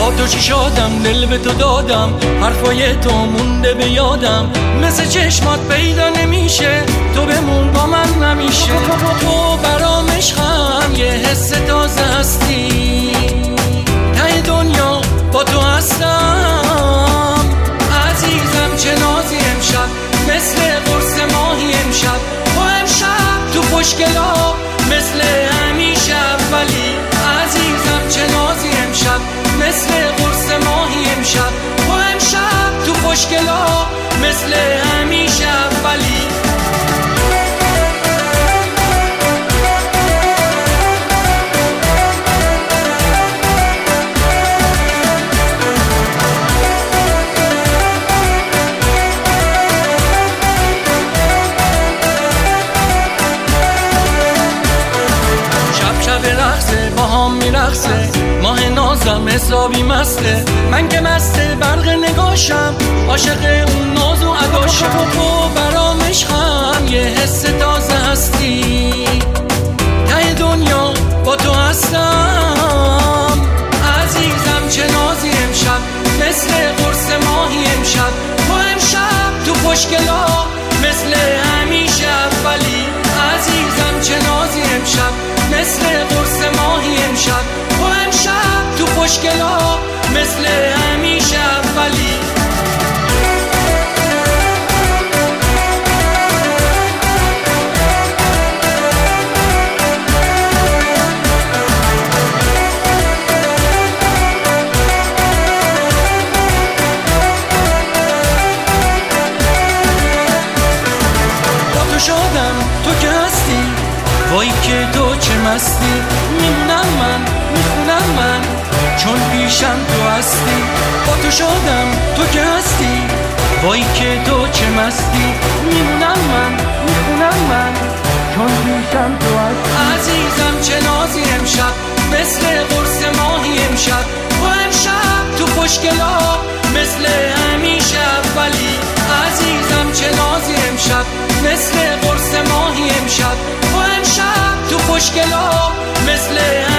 با تو چی شدم، دل به تو دادم، حرفای تو مونده به یادم، مثل چشمات پیدا نمیشه، تو بمون با من نمیشه. تو برام عشقم، یه حس تازه هستی، ته دنیا با تو هستم. عزیزم چه نازی امشب، مثل قرص ماهی امشب، با امشب تو خوشگلا مثل همیشه اولی. عزیزم چه نازی امشب، مثل قرص ماهی امشب، با امشب تو خوشگلا مثل همیشه اولی. با هم میرقصه، ماه نازم حسابی مسته، من که مسته برق نگاشم، عاشق اون ناز و اداشم. تو برام عشقم، یه حس تازه هستی، ته دنیا با تو هستم. عزیزم چه نازی امشب، مثل قرص ماهی امشب، با امشب تو خوشگلا مثل همیشه اولی. عزیزم چه نازی امشب، مثل قرص ماهی امشب، با امشب تو خوشگلا مثل همیشه اولی. با تو شدم، تو که هستی، وای که تو چه مستی، میمونم من، میخونم من، چون پیشم تو هستی. با تو شدم، تو که هستی، وای که تو چه مستی، میمونم من، میخونم من، چون پیشم تو هستی. عزیزم چه نازی امشب، مثل قرص ماهی امشب، با امشب تو خوشگلا مثل همیشه اولی. عزیزم چه نازی امشب، مثل قرص ماهی امشب، با امشب تو خوشگلا مثل